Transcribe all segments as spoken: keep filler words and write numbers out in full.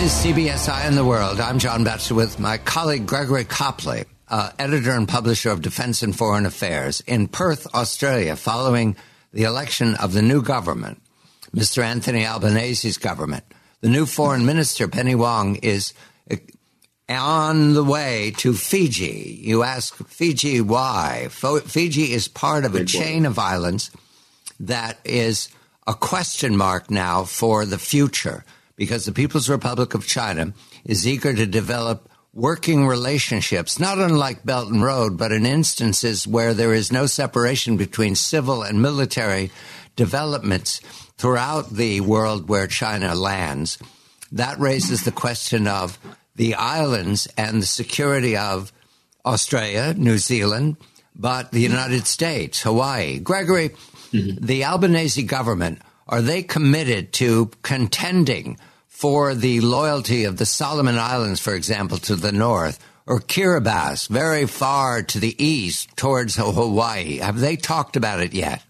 is C B S Eye on the World. I'm John Batchelor with my colleague Gregory Copley, uh, editor and publisher of Defense and Foreign Affairs, in Perth, Australia, following the election of the new government, Mister Anthony Albanese's government. The new foreign minister, Penny Wong, is on the way to Fiji. You ask Fiji why. Fiji is part of a chain of islands that is a question mark now for the future, because the People's Republic of China is eager to develop working relationships, not unlike Belt and Road, but in instances where there is no separation between civil and military developments throughout the world where China lands. That raises the question of the islands and the security of Australia, New Zealand, but the United States, Hawaii. Gregory, mm-hmm. the Albanese government, are they committed to contending for the loyalty of the Solomon Islands, for example, to the north, or Kiribati, very far to the east towards Hawaii? Have they talked about it yet?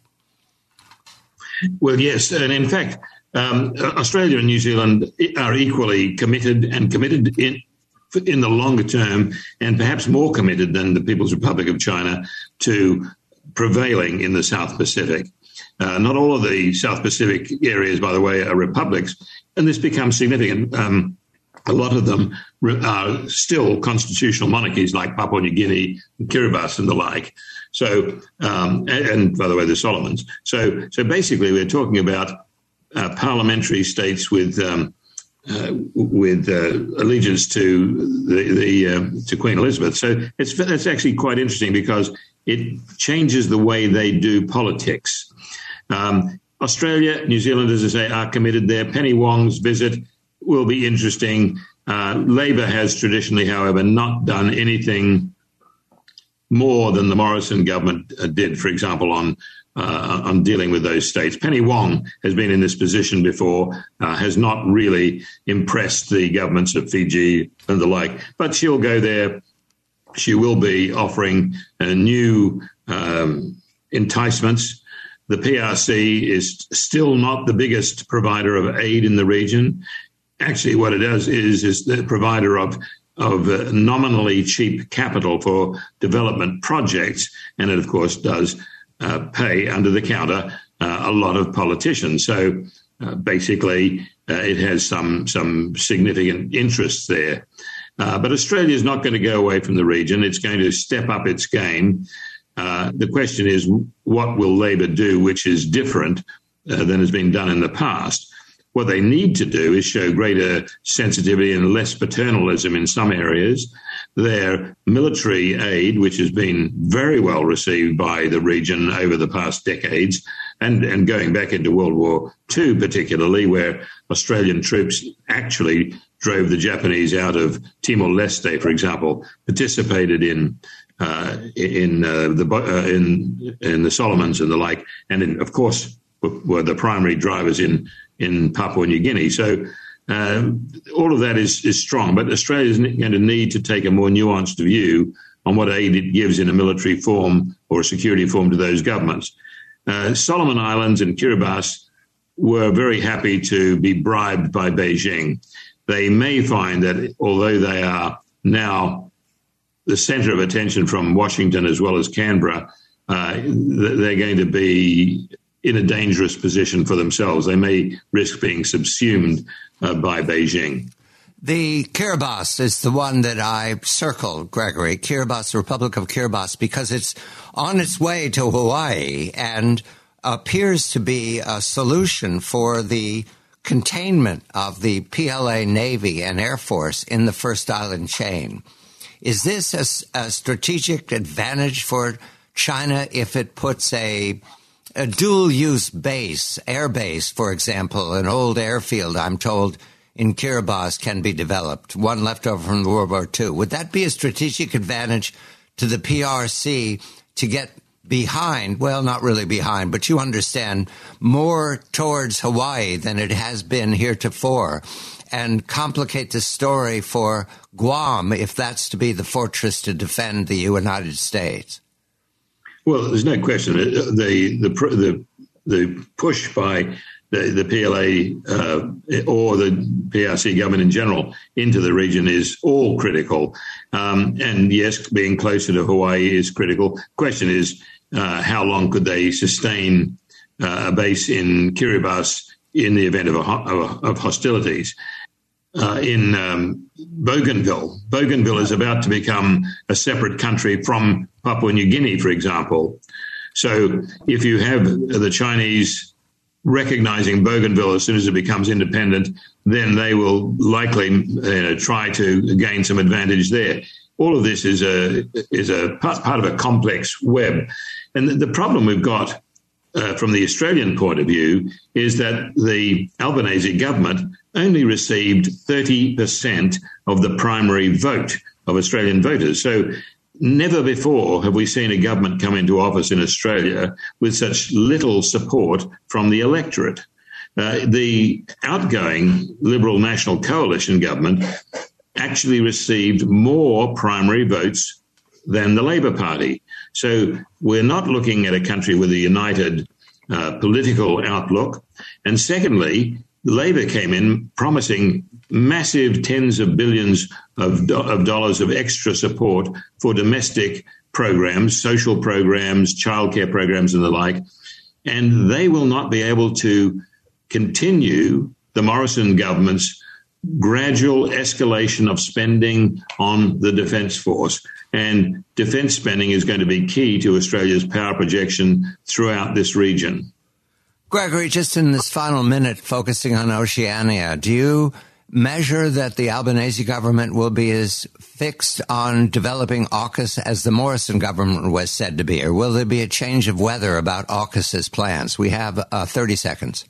Well, yes. And in fact, um, Australia and New Zealand are equally committed and committed in in the longer term, and perhaps more committed than the People's Republic of China to prevailing in the South Pacific. Uh, not all of the South Pacific areas, by the way, are republics, and this becomes significant. Um, a lot of them are still constitutional monarchies, like Papua New Guinea, and Kiribati, and the like. So, um, and, and by the way, the Solomons. So, so basically, we're talking about uh, parliamentary states with um, uh, with uh, allegiance to the, the uh, to Queen Elizabeth. So, it's it's actually quite interesting because it changes the way they do politics. Um, Australia, New Zealand, as I say, are committed there. Penny Wong's visit will be interesting. Uh, Labor has traditionally, however, not done anything more than the Morrison government uh, did, for example, on uh, on dealing with those states. Penny Wong has been in this position before, uh, has not really impressed the governments of Fiji and the like, but she'll go there. She will be offering uh, new um, enticements. The P R C is still not the biggest provider of aid in the region. Actually, what it does is is the provider of of uh, nominally cheap capital for development projects, and it, of course, does uh, pay under the counter uh, a lot of politicians. So uh, basically, uh, it has some some significant interests there. Uh, but Australia is not going to go away from the region. It's going to step up its game. Uh, the question is, what will Labor do, which is different uh, than has been done in the past? What they need to do is show greater sensitivity and less paternalism in some areas. Their military aid, which has been very well received by the region over the past decades, and, and going back into World War Two particularly, where Australian troops actually drove the Japanese out of Timor-Leste, for example, participated in uh, in uh, the uh, in in the Solomons and the like, and in, of course were the primary drivers in in Papua New Guinea. So um, all of that is is strong, but Australia is going to need to take a more nuanced view on what aid it gives in a military form or a security form to those governments. Uh, Solomon Islands and Kiribati were very happy to be bribed by Beijing. They may find that although they are now the center of attention from Washington as well as Canberra, uh, they're going to be in a dangerous position for themselves. They may risk being subsumed uh, by Beijing. The Kiribati is the one that I circled, Gregory, Kiribati, Republic of Kiribati, because it's on its way to Hawaii and appears to be a solution for the containment of the P L A Navy and Air Force in the First Island chain. Is this a, a strategic advantage for China if it puts a, a dual-use base, air base, for example, an old airfield, I'm told, in Kiribati can be developed, one left over from World War Two? Would that be a strategic advantage to the P R C to get behind, well, not really behind, but you understand, more towards Hawaii than it has been heretofore, and complicate the story for Guam if that's to be the fortress to defend the United States? Well, there's no question. The the the the push by the, the P L A uh, or the P R C government in general into the region is all critical. Um, and yes, being closer to Hawaii is critical. Question is, uh, how long could they sustain uh, a base in Kiribati in the event of, a, of, of hostilities? Uh, in um, Bougainville. Bougainville is about to become a separate country from Papua New Guinea, for example. So if you have the Chinese recognizing Bougainville as soon as it becomes independent, then they will likely uh, try to gain some advantage there. All of this is a is a part, part of a complex web. And the, the problem we've got uh, from the Australian point of view is that the Albanese government only received thirty percent of the primary vote of Australian voters. So never before have we seen a government come into office in Australia with such little support from the electorate. Uh, the outgoing Liberal National Coalition government actually received more primary votes than the Labor Party. So we're not looking at a country with a united uh, political outlook. And secondly, Labor came in promising massive tens of billions of, do- of dollars of extra support for domestic programs, social programs, childcare programs and the like, and they will not be able to continue the Morrison government's gradual escalation of spending on the Defence Force. And defence spending is going to be key to Australia's power projection throughout this region. Gregory, just in this final minute, focusing on Oceania, do you measure that the Albanese government will be as fixed on developing AUKUS as the Morrison government was said to be, or will there be a change of weather about AUKUS's plans? We have uh, thirty seconds.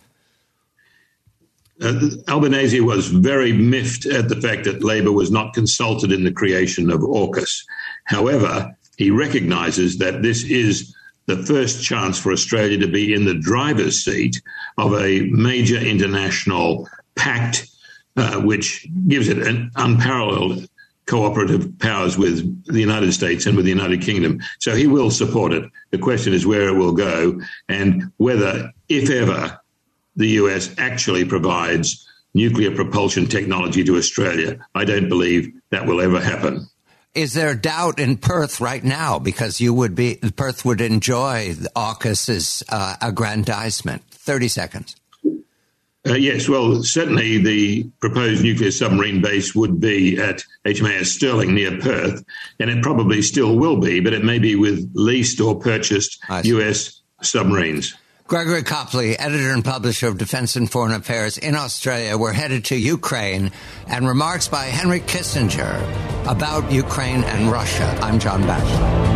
Uh, Albanese was very miffed at the fact that Labor was not consulted in the creation of AUKUS. However, he recognises that this is the first chance for Australia to be in the driver's seat of a major international pact, uh, which gives it an unparalleled cooperative powers with the United States and with the United Kingdom. So he will support it. The question is where it will go and whether, if ever, the U S actually provides nuclear propulsion technology to Australia. I don't believe that will ever happen. Is there doubt in Perth right now? Because you would be, Perth would enjoy AUKUS's uh, aggrandizement. thirty seconds. Uh, yes, well, certainly the proposed nuclear submarine base would be at H M A S Stirling near Perth, and it probably still will be, but it may be with leased or purchased U S submarines. Gregory Copley, editor and publisher of Defense and Foreign Affairs in Australia. We're headed to Ukraine, and remarks by Henry Kissinger about Ukraine and Russia. I'm John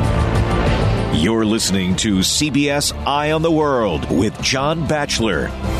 Batchelor. You're listening to C B S Eye on the World with John Batchelor.